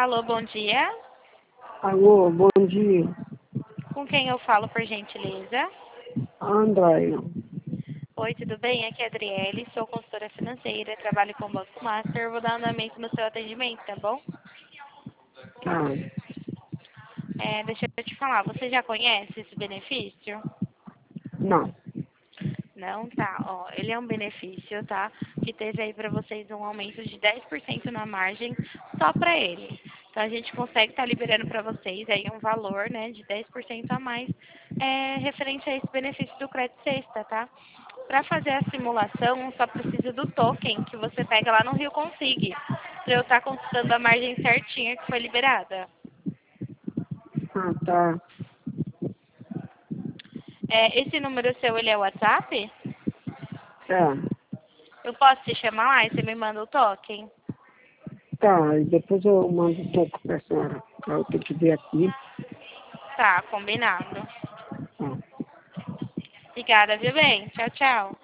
Alô, bom dia. Alô, bom dia. Com quem eu falo, por gentileza? Andréia. Oi, tudo bem? Aqui é a Adriele, sou consultora financeira, trabalho com o Banco Master. Vou dar andamento no seu atendimento, tá bom? Tá. Deixa eu te falar, você já conhece esse benefício? Não. Não, tá. Ó, ele é um benefício, tá? Que teve aí para vocês um aumento de 10% na margem só para ele. Então a gente consegue estar liberando para vocês aí um valor, né, de 10% a mais referente a esse benefício do crédito sexta, tá? Para fazer a simulação, só precisa do token que você pega lá no Rio Consig, para eu estar consultando a margem certinha que foi liberada. Ah, tá. Esse número seu, ele é WhatsApp? É. Eu posso te chamar lá e você me manda o token? Tá, e depois eu mando um pouco pra senhora. Eu tenho que ver aqui. Tá, combinado. Tá. Obrigada, viu bem? Tchau, tchau.